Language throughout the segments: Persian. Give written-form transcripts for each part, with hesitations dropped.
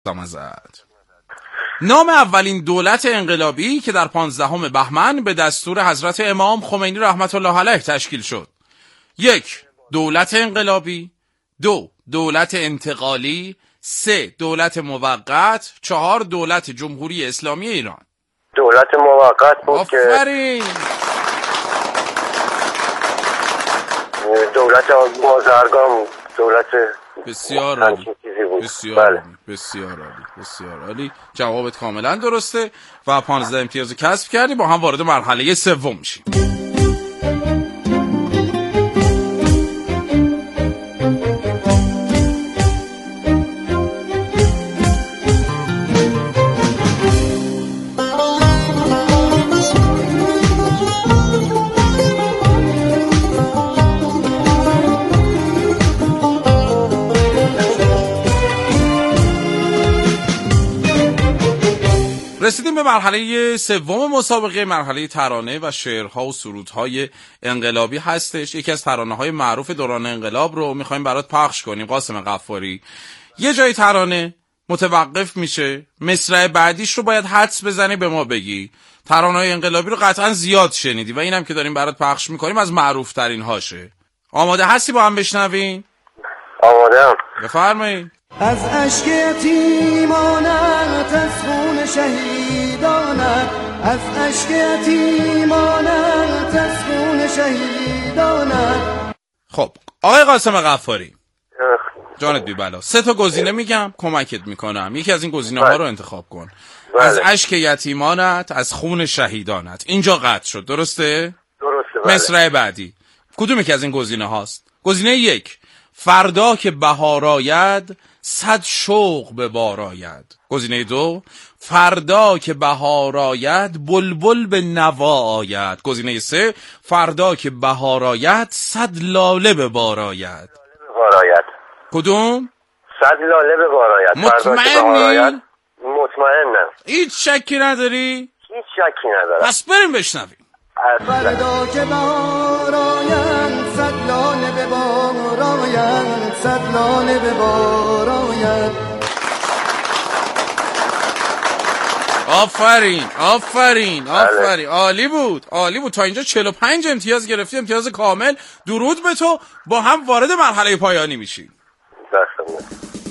ازت. نام اولین دولت انقلابی که در 15 بهمن به دستور حضرت امام خمینی رحمت الله علیه تشکیل شد. 1. دولت انقلابی. 2. دولت انتقالی. 3. دولت موقت. 4. دولت جمهوری اسلامی ایران. دولت موقت بود که آفرین. دولت بازرگان، دولت بسیار عالی. بسیار بله. عالی. بسیار عالی. بسیار عالی. جوابت کاملا درسته و 15 امتیاز کسب کردی. با هم وارد مرحله سوم میشیم. رسیدیم به مرحله سوم مسابقه، مرحله ترانه و شعرها و سرودهای انقلابی هستش. یکی از ترانه‌های معروف دوران انقلاب رو می‌خوایم برات پخش کنیم. قاسم غفاری، یه جای ترانه متوقف میشه، مصرع بعدیش رو باید حدس بزنی به ما بگی. ترانه‌های انقلابی رو قطعا زیاد شنیدی و اینم که داریم برات پخش می‌کنیم از معروف‌ترین هاشه. آماده هستی با هم بشنویم؟ آماده‌ام. بفرمایید. از اشک یتیمانت، از خون شهیدانت، از اشک یتیمانت، از خون شهیدانت. خب آقای قاسم غفاری، جانت بی بلا، 3 تا گزینه میگم کمکت میکنم، یکی از این گزینه ها رو انتخاب کن. بله. از اشک یتیمانت، از خون شهیدانت. اینجا قطع شد، درسته؟ درسته. بله. مصرع بعدی کدوم یکی از این گزینه هاست؟ گزینه 1 فردا که بهار آید، 100 شوق به بار آید. گزینه 2 فردا که بهار آید، بلبل به نوا آید. گزینه 3 فردا که بهار آید، 100 لاله به بار آید. کدوم؟ 100 لاله به بار آید. مطمئنی؟ مطمئنم. هیچ شکی نداری؟ هیچ شکی ندارم. پس بریم بشنویم. فردا که بهار آید، 100 لاله به بار آید، 100 لاله به بار آید. آفرین آفرین آفرین. عالی بود عالی بود. تا اینجا 45 امتیاز گرفتی، امتیاز کامل. درود به تو. با هم وارد مرحله پایانی میشیم. دستم.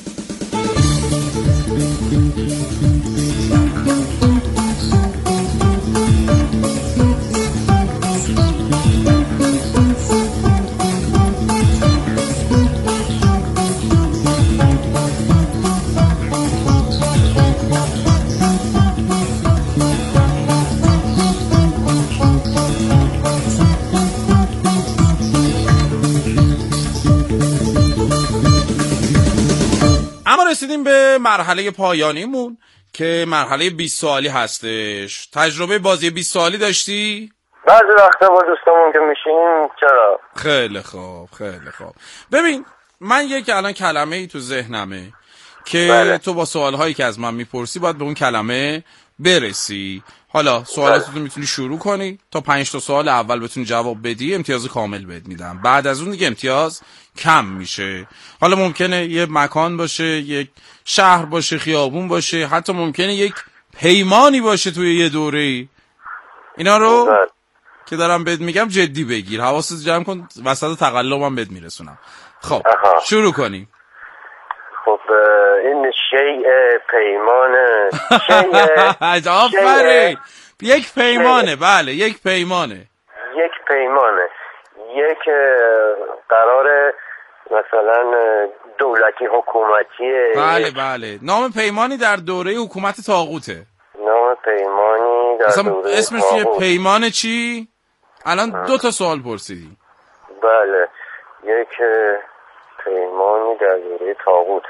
رسیدیم به مرحله پایانیمون که مرحله 20 سوالی هستش. تجربه بازی 20 سوالی داشتی؟ بعضی وقتا با دوستامون که میشینیم. چرا؟ خیلی خوب خیلی خوب. ببین من یک الان کلمه ای تو ذهنمه که بله. تو با سوالهایی که از من میپرسی باید به اون کلمه برسی. حالا سوالاتو میتونی شروع کنی تا 5 تا سوال اول بتونی جواب بدی، امتیاز کامل بهت میدم. بعد از اون دیگه امتیاز کم میشه. حالا ممکنه یه مکان باشه، یک شهر باشه، خیابون باشه، حتی ممکنه یک پیمانی باشه توی یه دوره‌ای. اینا رو که دارم بهت میگم جدی بگیر، حواست جمع کن، وسط تقلبم بهت میرسونم. خب شروع کنیم. خب این شیء پیمانه. آفرین. یک پیمانه. بله یک پیمانه. یک پیمانه. یک قرار مثلا دولتی حکومتیه. بله بله. نام پیمانی در دوره حکومت طاغوته. نام پیمانی در دوره اسمش چیه؟ پیمان چی؟ الان 2 تا سوال پرسیدی. بله. یک پیمانی در دوره طاغوت.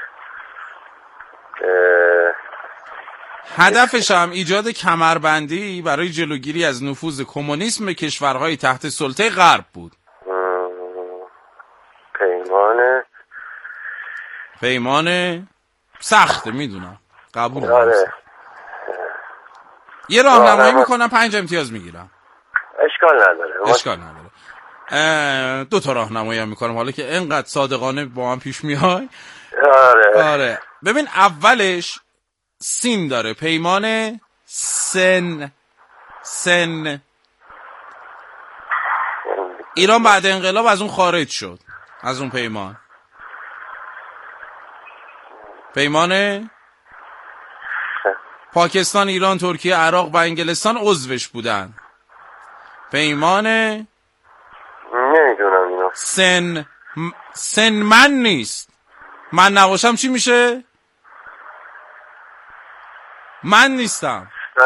هدفش هم ایجاد کمربندی برای جلوگیری از نفوذ کمونیسم به کشورهای تحت سلطه غرب بود. پیمان سخته میدونم، قبول دارم. یه راهنمایی میکنم 5 امتیاز میگیرم. اشکال نداره. 2 تا راهنمایی هم میکنم حالا که انقدر صادقانه با هم پیش میای. آره. ببین اولش سین داره. پیمان سن. ایران بعد انقلاب از اون خارج شد، از اون پیمان. پیمان پاکستان، ایران، ترکیه، عراق و انگلستان عضوش بودن. پیمان نمیدونم اینو. سن من نیست. من نباشم چی میشه؟ من نیستم.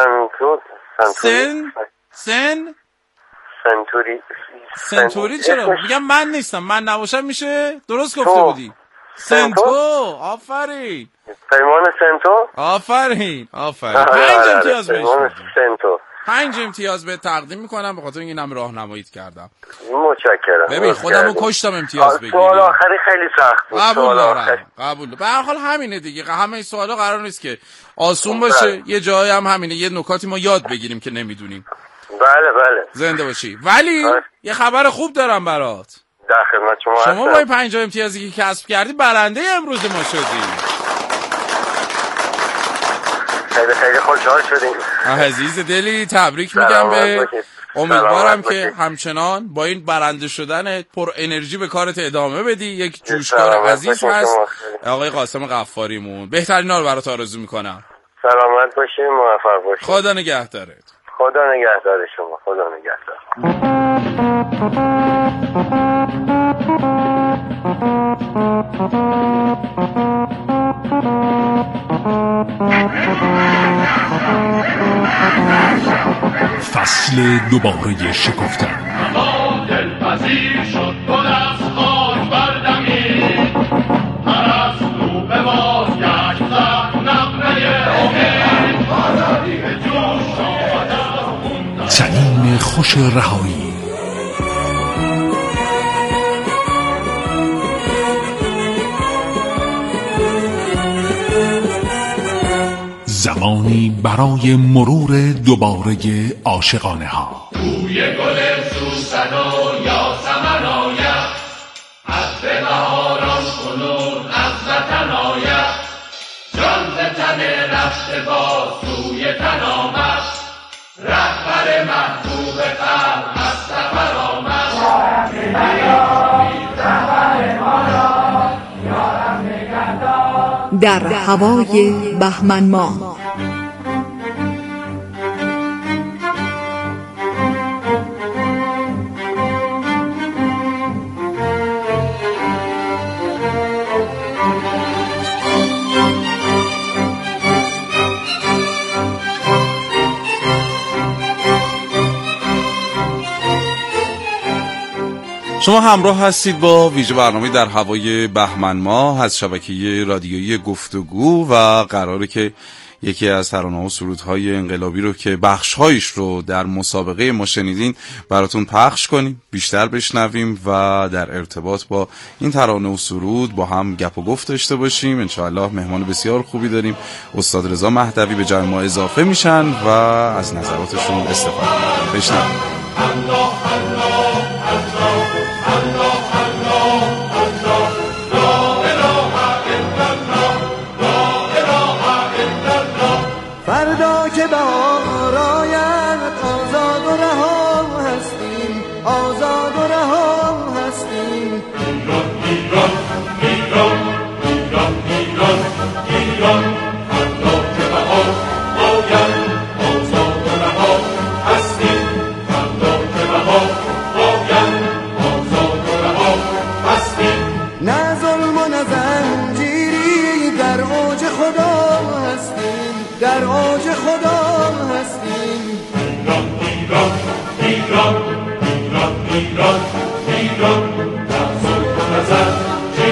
سنتوری چرا؟ میگم من نیستم، من نباشم میشه؟ درست گفته بودی. سنتو. آفرین. پیمان سنتو. آفرین. 5 امتیاز بهش سنتو. 5 امتیاز به تقدیم میکنم، به خاطر اینم راهنماییت کردم. متشکرم. ببین خودمو کشتم امتیاز بگیری. سوال آخری خیلی سخت بود. قبول. به هر حال همینه دیگه، همه سوالا قرار نیست که آسون باشه. یه جایی هم همینه، یه نکاتی ما یاد بگیریم که نمیدونیم. بله. زنده باشی. ولی یه خبر خوب دارم برات. در خدمت شما هستم. شما با این 5 امتیازی که کسب کردی برنده امروز ما شدی. خیلی خوشحال شدیم. عزیز دلی، تبریک میگم به. امیدوارم که همچنان با این برنده شدن پر انرژی به کارت ادامه بدی. یک جوشکار عزیز هست آقای قاسم غفاریمون. بهترین ها رو برات آرزو میکنم. سلامت باشی، موفق باشی. خدا نگهدارت. خدا نگهدار شما. خدا نگهدار. فصل دوباره شکفتن. اما دلپذیر شد گل از خاک بردمید، پرستو به بازگشت زد نغمه امید، آزادی به جوش آمد از چنین خوش رهایی. زمانی برای مرور دوباره عاشقانه ها. بوی گل سوسن و یاسمن آید، عطر بهاران کنون از وطن آید، جان ز تن رفته باز سوی تن آمد، رهبر محبوب قلب از سفر آمد. در هوای بهمن ماه. شما همراه هستید با ویژه برنامه در هوای بهمن ماه از شبکه رادیویی گفتگو و قراره که یکی از ترانه‌ها و سرودهای انقلابی رو که بخش‌هایش رو در مسابقه ما شنیدین براتون پخش کنیم، بیشتر بشنویم و در ارتباط با این ترانه و سرود با هم گپ و گفت داشته باشیم. انشاءالله مهمان بسیار خوبی داریم. استاد رضا مهدوی به جمع ما اضافه میشن و از نظراتشون استفاده می‌کنیم. بشنویم. فردا که بهار آید آزاد و رها هستیم، آزاد و رها هستیم. ایران ایران ایران ایران ایران فردا که بهار آید آزاد و رها هستیم، فردا که بهار آید آزاد و رها هستیم. نه ظلم و نه زنجیری در اوج خدا هستیم، در اوج خدا هستیم. ایران ایران ایران ایران ایران ایران در ظلم و نظر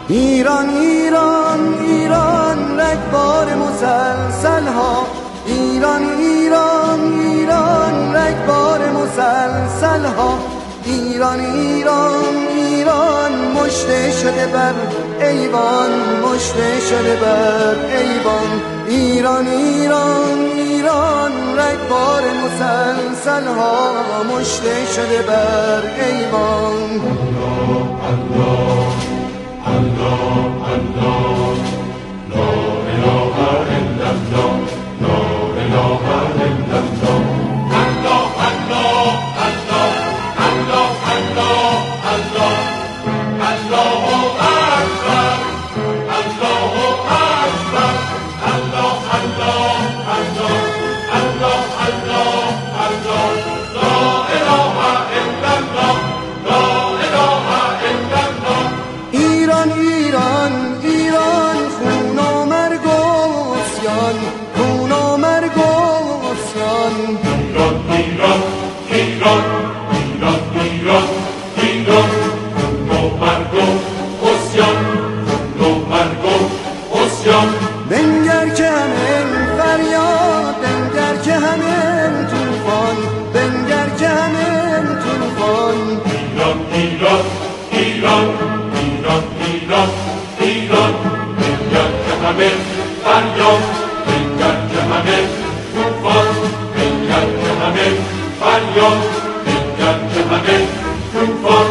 ایران ایران ایران رگبار مسلسل ها، ایران ایران ایران رگبار مسلسل ها، ایران ایران ایران مشته شده بر ایوان، مشته شده بر ایوان، ایران ایران ایران رگبار مسلسل ها، مشته شده بر ایوان. الله الله الله لا اله الا الله، لا اله الا الله، الله الله الله الله الله الله، الله اکبر، الله اکبر، الله الله الله الله الله الله، لا اله الا الله، لا اله الا الله. ایران ایران ایران خون و مرگ و عصیان، خون و مرگ و عصیان، ایران ایران ایران ایران ایران ایران خون و مرگ و عصیان، خون و مرگ و عصیان. بنگر که همین فریاد، بنگر که همین طوفان، بنگر که همین طوفان، ایران ایران ایران ایران ایران ایران، بنگر که همین فریاد، بنگر که همین طوفان، بنگر که همین فریاد، بنگر که همین طوفان.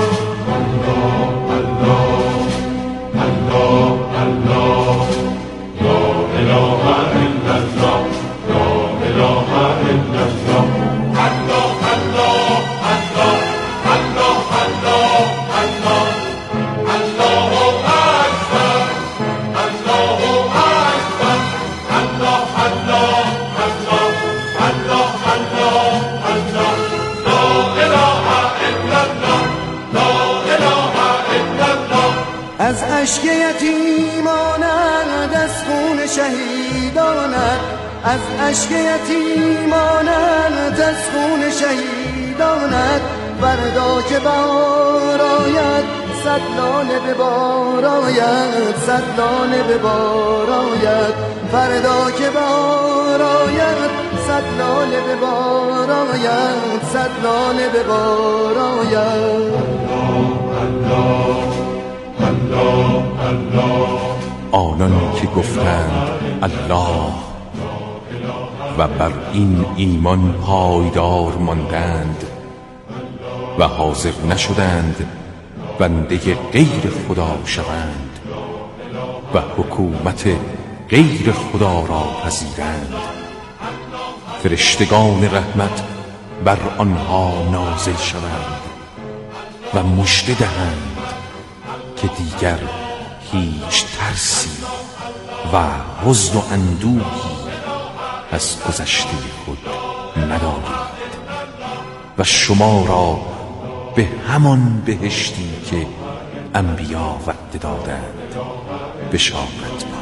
الله الله الله الله لا اله الا الله، لا اله الا الله، الله الله الله الله الله الله، الله اکبر، الله اکبر، الله الله الله الله الله الله، لا اله الا الله، لا اله الا الله. از اشک یتیمانند، از خون شهیدانند، از اشک یتیمانند، از خون شهیدانند، فردا که بهار آید، صد لاله به بار آید، صد لاله به بار آید، فردا که بهار آید، صد لاله به بار آید، صد لاله به بار آید. الله الله الله، آنان که گفتند الله و بر این ایمان پایدار ماندند و حاضر نشدند بنده غیر خدا شوند و حکومت غیر خدا را پذیرند، فرشتگان رحمت بر آنها نازل شوند و مژده دهند که دیگر هیچ ترسی و حزن و اندوهی از گذشته خود ندارید و شما را به همان بهشتی که انبیا وعده دادند بشارت با.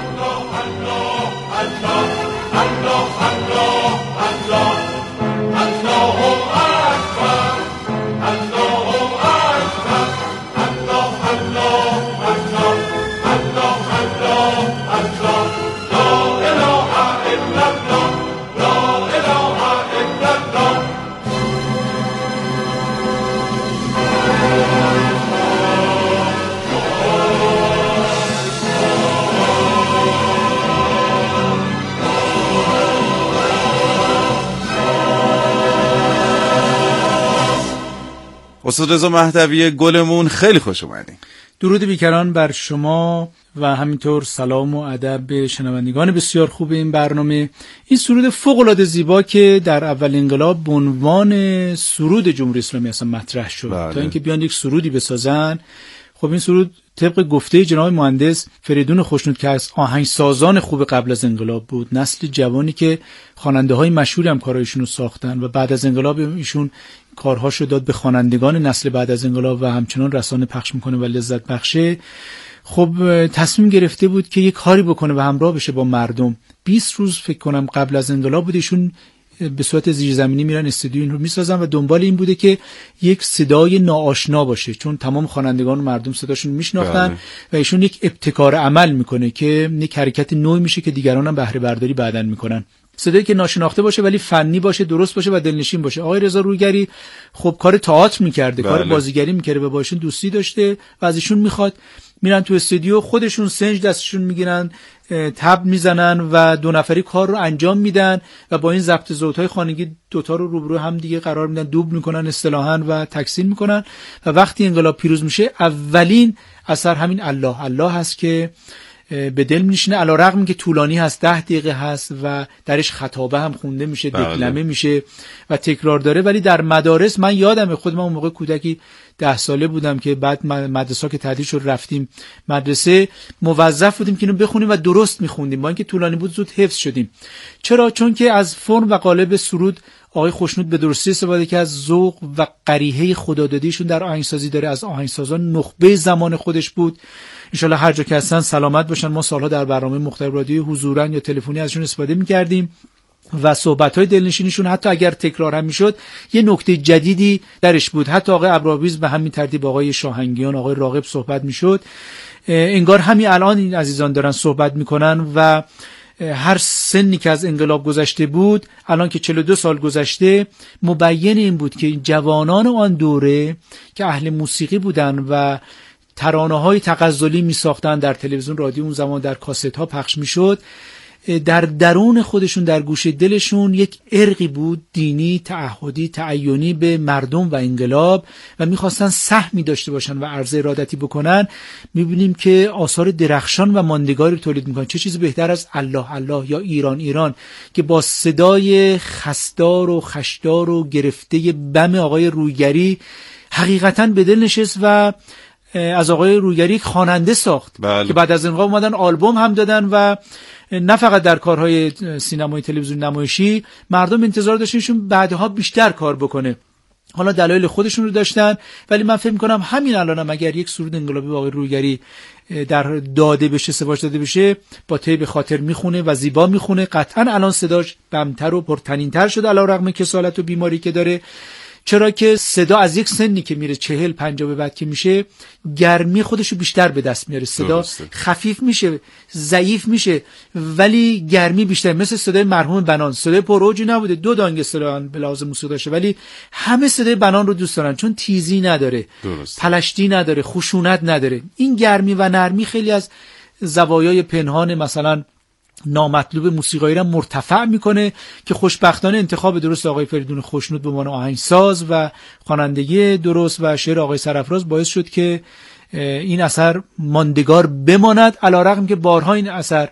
استاد رضا مهدوی گلمون، خیلی خوش اومدین. درود بیکران بر شما و همینطور سلام و ادب به شنوندگان بسیار خوب این برنامه. این سرود فوق‌العاده زیبا که در اول انقلاب به عنوان سرود جمهوری اسلامی اصلا مطرح شد، بله. تا اینکه بیان یک سرودی بسازن. خب این سرود طبق گفته جناب مهندس فریدون خوشنود که از آهنگسازان خوب قبل از انقلاب بود، نسل جوانی که خواننده‌های مشهوری هم کارایشون رو ساختن و بعد از انقلاب ایشون کارهاشو داد به خوانندگان نسل بعد از انقلاب و همچنان رسانه پخش میکنه و لذت بخشه. خب تصمیم گرفته بود که یک کاری بکنه و همراه بشه با مردم. 20 روز فکر کنم قبل از انقلاب بود ایشون به صورت زیرزمینی میرن استودیو این رو میسازن و دنبال این بوده که یک صدای ناآشنا باشه، چون تمام خوانندگان و مردم صداشون میشناختن و ایشون یک ابتکار عمل میکنه که یک حرکت نوعی میشه که دیگران هم بهره برداری بعداً میکنن. صدایی که ناشناخته باشه ولی فنی باشه، درست باشه و دلنشین باشه. آقای رضا رویگری خب کار تئاتر میکرده، کار بازیگری میکرده و با ایشون دوستی داشته و از ایشون میخواد. میرن تو استودیو، خودشون سنج دستشون میگیرن، تب میزنن و دو نفری کار رو انجام میدن و با این ضبط صوت‌های خانگی دوتا رو روبرو هم دیگه قرار میدن، دوبل میکنن اصطلاحاً و تکثیر میکنن و وقتی انقلاب پیروز میشه اولین اثر همین الله الله هست که به دل میشینه، علیرغم که طولانی هست، 10 دقیقه هست و درش خطابه هم خونده میشه، دکلمه میشه و تکرار داره. ولی در مدارس من یادمه، خود من اون موقع کودکی 10 ساله بودم که بعد مدرسه که تعطیل شد رفتیم مدرسه، موظف بودیم که اینو بخونیم و درست میخوندیم، با اینکه طولانی بود زود حفظ شدیم. چرا؟ چون که از فرم و قالب سرود آقای خوشنود به درستی استفاده که از ذوق و قریحه خدادادیشون در آهنگسازی داره، از آهنگسازان نخبه زمان خودش بود. انشالله هر جا که هستن سلامت باشن. ما سالها در برنامه مختلف رادیویی حضوراً یا تلفنی ازشون استفاده می‌کردیم و صحبت‌های دلنشینیشون حتی اگر تکرار هم می‌شد یه نکته جدیدی درش بود. حتی آقای ابراویز به همین ترتیب، آقای شاهنگیان، آقای راغب صحبت می‌شد. انگار همین الان این عزیزان دارن صحبت می‌کنن و هر سنی که از انقلاب گذشته بود، الان که 42 سال گذشته، مبین این بود که جوانان آن دوره که اهل موسیقی بودن و ترانه‌های تغزلی می‌ساختن، در تلویزیون، رادیو اون زمان در کاست‌ها پخش می‌شد، در درون خودشون، در گوشه دلشون یک ارقی بود دینی، تعهدی، تعینی به مردم و انقلاب و می‌خواستن سهمی داشته باشن و عرض ارادتی بکنن. می‌بینیم که آثار درخشان و ماندگاری تولید می‌کنن. چه چیزی بهتر از الله الله یا ایران ایران که با صدای خستار و خشدار و گرفته بم آقای رویگری حقیقتاً به دل نشست و از آقای رویگری خواننده ساخت که بعد از انقلاب اومدن آلبوم هم دادن و نه فقط در کارهای سینمایی، تلویزیون، نمایشی، مردم انتظار داشتنشون بعدها بیشتر کار بکنه. حالا دلایل خودشون رو داشتن، ولی من فکر می‌کنم همین الانم اگر یک سرود انقلابی با آقای رویگری در داده بشه، سواش داده بشه، با طیب خاطر میخونه و زیبا میخونه، قطعاً الان صداش بمتر و پرطنین‌تر شده علیرغم کسالت و بیماری که داره. چرا که صدا از یک سنی که میره 40-50 به بعد که میشه، گرمی خودشو بیشتر به دست میاره، صدا خفیف میشه، ضعیف میشه، ولی گرمی بیشتر. مثل صدای مرحوم بنان، صدای پروجی نبوده، 2 دانگ اصطلاحاً به لحاظ موسیقی داشته، ولی همه صدای بنان رو دوست دارن چون تیزی نداره، پلشتی نداره، خشونت نداره. این گرمی و نرمی خیلی از زوایای پنهان مثلا نامطلوب موسیقایی را مرتفع میکنه که خوشبختانه انتخاب درست آقای فریدون خوشنود به عنوان آهنگساز و خوانندگی درست و شعر آقای سرافراز باعث شد که این اثر ماندگار بماند، علیرغم که بارها این اثر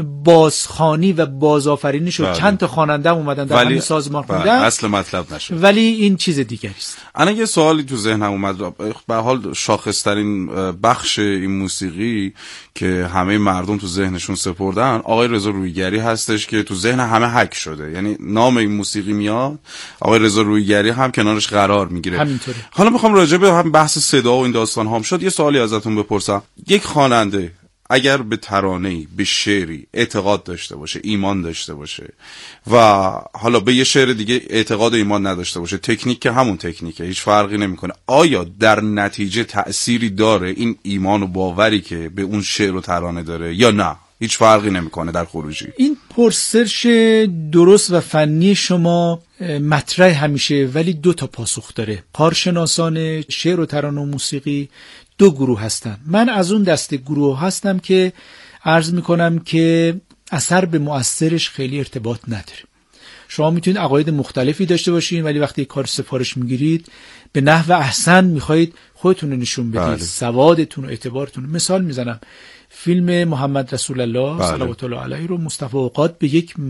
بازخوانی و بازآفرینی شد. چند تا خواننده اومدن در همین سازمان خوندن، اصل مطلب نشد، ولی این چیز دیگری است. الان یه سوالی تو ذهنم اومد. به حال شاخص‌ترین بخش این موسیقی که همه مردم تو ذهنشون سپردن آقای رضا رویگری هستش که تو ذهن همه حک شده. یعنی نام این موسیقی میاد، آقای رضا رویگری هم کنارش قرار میگیره. همینطوره. حالا میخوام راجع به هم بحث صدا و این داستان هم شد یه سوالی ازتون بپرسم. یک خواننده اگر به ترانه‌ای، به شعری اعتقاد داشته باشه، ایمان داشته باشه و حالا به یه شعر دیگه اعتقاد و ایمان نداشته باشه، تکنیک که همون تکنیکه، هیچ فرقی نمیکنه، آیا در نتیجه تأثیری داره این ایمان و باوری که به اون شعر و ترانه داره یا نه؟ هیچ فرقی نمیکنه در خروجی؟ این پرسش درست و فنی شما مطرح همیشه، ولی 2 تا پاسخ داره. کارشناسان شعر و ترانه و موسیقی 2 گروه هستن. من از اون دسته گروه هستم که عرض میکنم که اثر به مؤثرش خیلی ارتباط نداره. شما میتونید عقاید مختلفی داشته باشین، ولی وقتی کار سفارش میگیرید به نحو احسن میخواید خودتون رو نشون بدید، سوادتون و اعتبارتون. مثال میزنم، فیلم محمد رسول الله صلوات الله علیه رو مصطفی اوقات به یک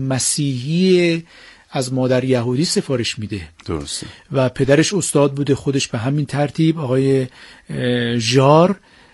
مسیحی از مادر یهودی سفارش میده. درسته. و پدرش استاد بوده، خودش به همین ترتیب. آقای ژار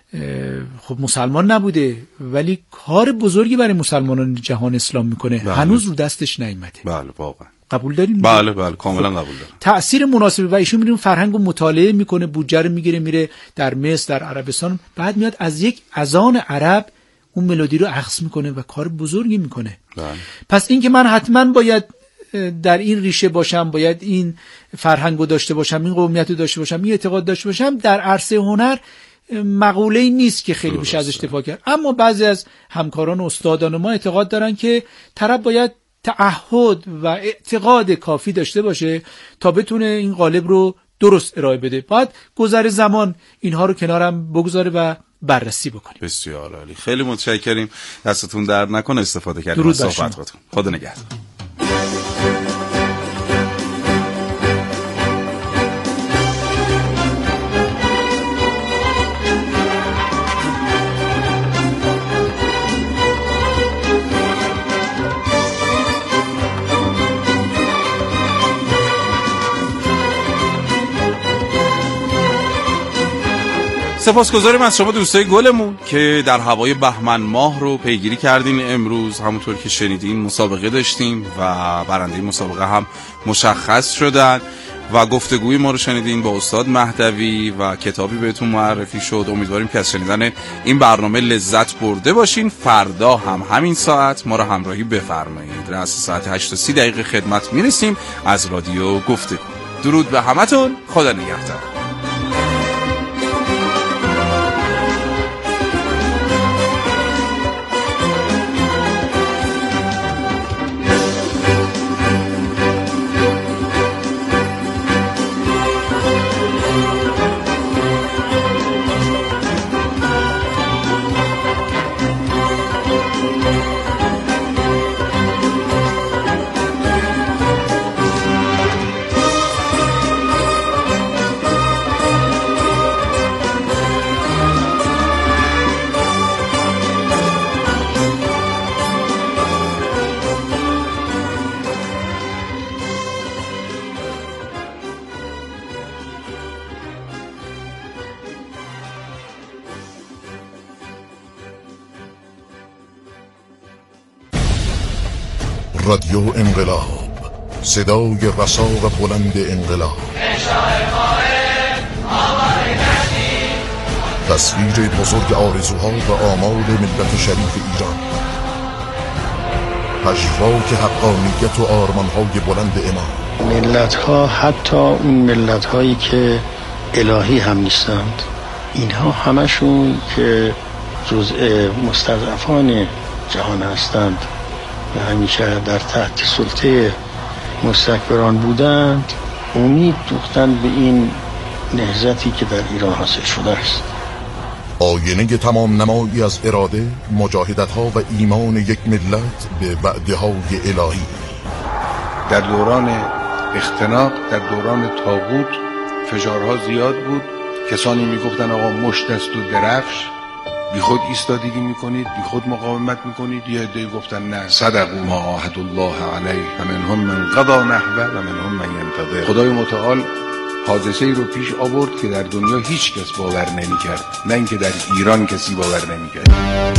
خب مسلمان نبوده، ولی کار بزرگی برای مسلمانان جهان اسلام میکنه. هنوز رو دستش نیامده. بله واقعا. قبول دارین؟ بله کاملا قبول دارم. تأثیر مناسبه و ایشون میریم فرهنگو مطالعه میکنه، بودجه رو میگیره، میره در مصر، در عربستان، بعد میاد از یک اذان عرب اون ملودی رو اخذ میکنه و کار بزرگی میکنه. پس این که من حتما باید در این ریشه باشم، باید این فرهنگو داشته باشم، این قومیتو داشته باشم، این اعتقاد داشته باشم، در عرصه هنر مقوله‌ای نیست که خیلی بشه ازش دفاع کرد. اما بعضی از همکاران و استادان ما اعتقاد دارن که طرف باید تعهد و اعتقاد کافی داشته باشه تا بتونه این قالب رو درست ارائه بده. باید گذر زمان اینها رو کنارم بگذاره و بررسی بکنیم. بسیار عالی، خیلی متشکریم، دستتون درد نکنه استفاده کردید از صحبتاتون. خدا نگهدار. سپاسگزاریم از شما دوستای گلمون که در هوای بهمن ماه رو پیگیری کردین. امروز همونطور که شنیدین مسابقه داشتیم و برنده مسابقه هم مشخص شدن و گفتگوی ما رو شنیدین با استاد مهدوی و کتابی بهتون معرفی شد. امیدواریم که از شنیدن این برنامه لذت برده باشین. فردا هم همین ساعت ما رو همراهی بفرمایید. رأس ساعت 8:30 خدمت میرسیم از رادیو گفتگو. درود به همتون، خدا نگهدار. رادیو انقلاب، صدای رسا و بلند انقلاب، تصویر بزرگ آرزوها و آمال ملت شریف ایران، پژواک حقانیت و آرمانهای بلند امام. ملت‌ها، حتی اون ملت‌هایی که الهی هم نیستند، اینها همشون که جزء مستضعفان جهان هستند و همیشه در تحت سلطه مستکبران بودند، امید دوختند به این نهضتی که در ایران حاصل شده است. آینه تمام نمایی از اراده، مجاهدت‌ها و ایمان یک ملت به وعده‌های الهی. در دوران اختناق، در دوران طاغوت فشارها زیاد بود. کسانی میگفتن آقا مشت است و درفش، بی خود ایستادگی میکنید، بی خود مقاومت میکنید. یه عده گفتن نه، صدقوا ما عاهدوا الله علیه و منهم من قضا نحبه و منهم من ینتظر. خدای متعال حادثه‌ای رو پیش آورد که در دنیا هیچ کس باور نمی‌کرد، نه اینکه در ایران کسی باور نمی‌کرد.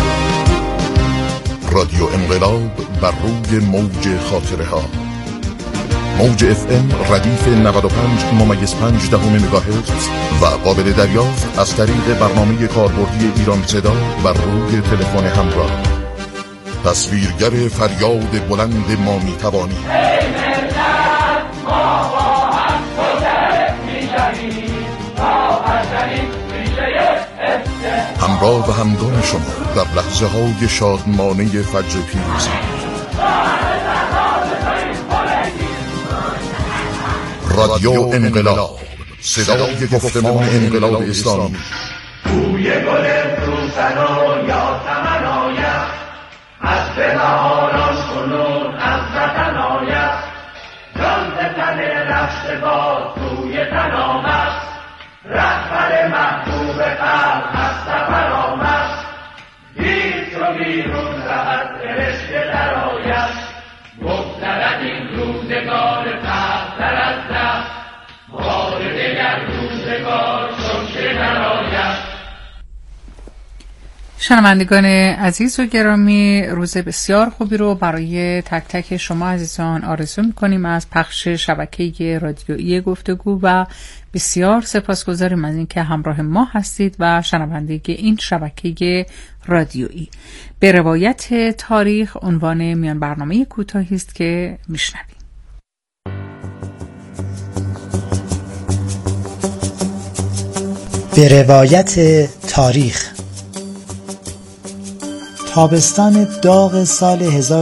رادیو انقلاب بر روی موج خاطره‌ها، موج FM ردیف 95.5 مگاهرتز و قابل دریافت از طریق برنامه کاربردی ایران صدا بر روی تلفن همراه. تصویرگر فریاد بلند ما میتوانی. همراه و همگام شما در لحظه های شادمانه فجر پیروزی. رادیو انقلاب، صدای گفتمان انقلاب اسلامی. بوی گل روسنا یا سمن آید، از بهاران کنون از وطن آید. جان ز تن رفته باد توی تن آمد، رهبر محبوب قلب از سفر آمد. هیچ رو بیرون رهد فرشته در آید، بگذرد این روزگار پهتر از دست، بار دگر روزگار چون نراید. شنوندگان عزیز و گرامی، روز بسیار خوبی رو برای تک تک شما عزیزان آرزو می‌کنیم از پخش شبکه رادیویی گفتگو و بسیار سپاسگزاریم از اینکه همراه ما هستید و شنوندگی این شبکه رادیویی. به روایت تاریخ عنوان میان برنامه کوتاهی است که میشنویم. به روایت تاریخ، تابستان داغ سال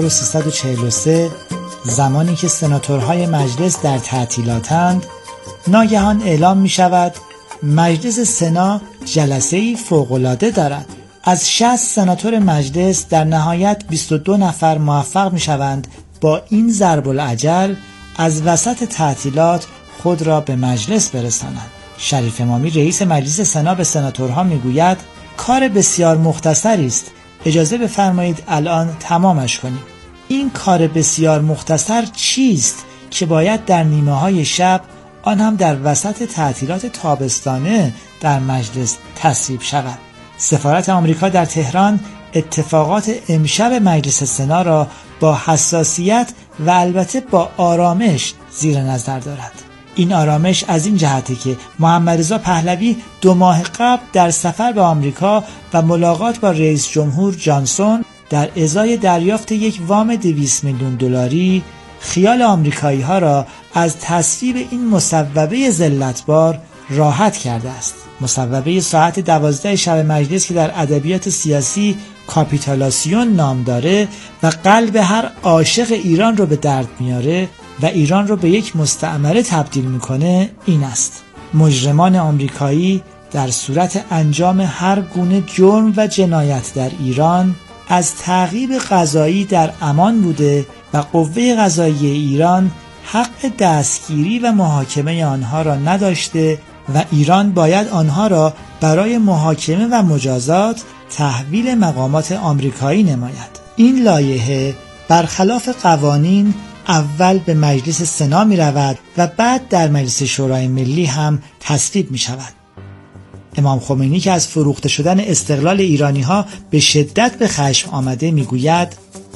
1343 زمانی که سناتورهای مجلس در تعطیلاتند، ناگهان اعلام می شود مجلس سنا جلسه‌ای فوق‌العاده دارد. از 60 سناتور مجلس در نهایت 22 نفر موفق می شوند با این ضرب العجل از وسط تعطیلات خود را به مجلس برسانند. شریف امامی رئیس مجلس سنا به سناتورها می گوید کار بسیار مختصری است، اجازه بفرمایید الان تمامش کنیم. این کار بسیار مختصر چیست که باید در نیمه های شب، آن هم در وسط تعطیلات تابستانه، در مجلس تصویب شود؟ سفارت آمریکا در تهران اتفاقات امشب مجلس سنا را با حساسیت و البته با آرامش زیر نظر دارد. این آرامش از این جهته که محمد رضا پهلوی 2 ماه قبل در سفر به آمریکا و ملاقات با رئیس جمهور جانسون در ازای دریافت یک وام 200 میلیون دلاری خیال آمریکایی ها را از تصویب این مصوبه ذلتبار راحت کرده است. مصوبه ساعت 12 شب مجلس که در ادبیات سیاسی کاپیتولاسیون نام داره و قلب هر عاشق ایران رو به درد میاره و ایران رو به یک مستعمره تبدیل میکنه این است: مجرمان آمریکایی در صورت انجام هر گونه جرم و جنایت در ایران از تعقیب قضایی در امان بوده و قوه قضاییه ایران حق دستگیری و محاکمه آنها را نداشته و ایران باید آنها را برای محاکمه و مجازات تحویل مقامات آمریکایی نماید. این لایحه برخلاف قوانین اول به مجلس سنا می رود و بعد در مجلس شورای ملی هم تصویب می شود. امام خمینی که از فروخته شدن استقلال ایرانی ها به شدت به خشم آمده می گوید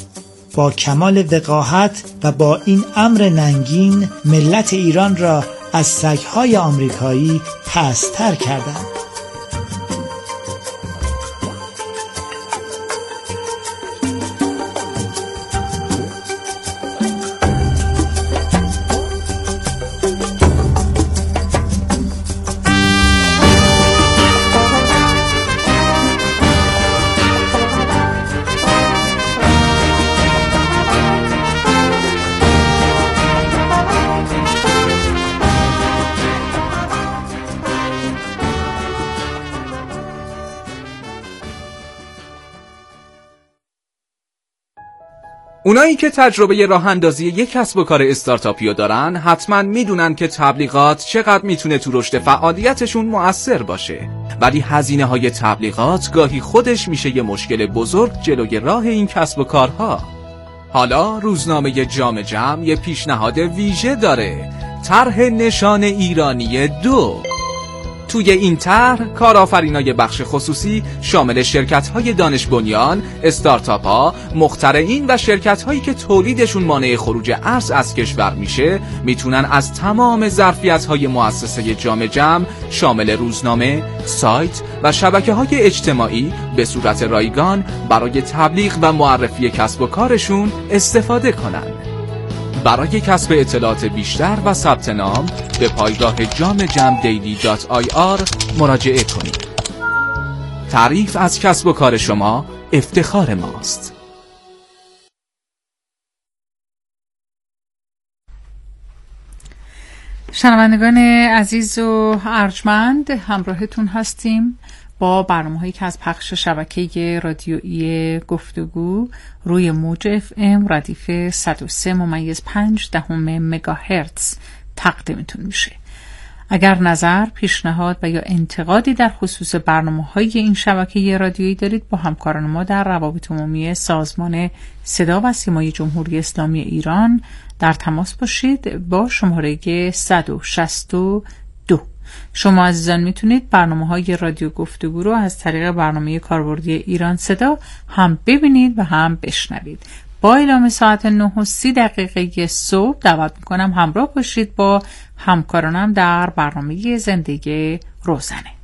با کمال وقاحت و با این امر ننگین ملت ایران را از سگ‌های آمریکایی پست‌تر کردند. اونایی که تجربه راه اندازی یک کسب و کار استارتاپی دارن حتما میدونن که تبلیغات چقدر میتونه تو رشد فعالیتشون مؤثر باشه، ولی هزینه های تبلیغات گاهی خودش میشه یه مشکل بزرگ جلوی راه این کسب و کارها. حالا روزنامه جام جم یه پیشنهاد ویژه داره: طرح نشان ایرانی 2. توی این طرح کارآفرینای بخش خصوصی شامل شرکت‌های دانش بنیان، استارتاپ‌ها، مخترعین و شرکت‌هایی که تولیدشون مانع خروج ارز از کشور میشه میتونن از تمام ظرفیت‌های مؤسسه جام جم شامل روزنامه، سایت و شبکه‌های اجتماعی به صورت رایگان برای تبلیغ و معرفی کسب و کارشون استفاده کنن. برای کسب اطلاعات بیشتر و ثبت نام به پایگاه jamjamdaily.ir مراجعه کنید. تعریف از کسب و کار شما افتخار ماست. شنوندگان عزیز و ارجمند، همراهتون هستیم با برنامه‌هایی که از پخش شبکه رادیویی گفتگو روی موج FM ردیف 103.5 مگاهرتز تقدیمتون میشه. اگر نظر، پیشنهاد و یا انتقادی در خصوص برنامه‌های این شبکه رادیویی دارید، با همکاران ما در روابط عمومی سازمان صدا و سیمای جمهوری اسلامی ایران در تماس باشید با شماره 162. شما عزیزان میتونید برنامه‌های رادیو گفتگو رو از طریق برنامه کاربردی ایران صدا هم ببینید و هم بشنوید. با اعلام ساعت 9:30 صبح دعوت میکنم همراه باشید با همکارانم در برنامه زندگی روزانه.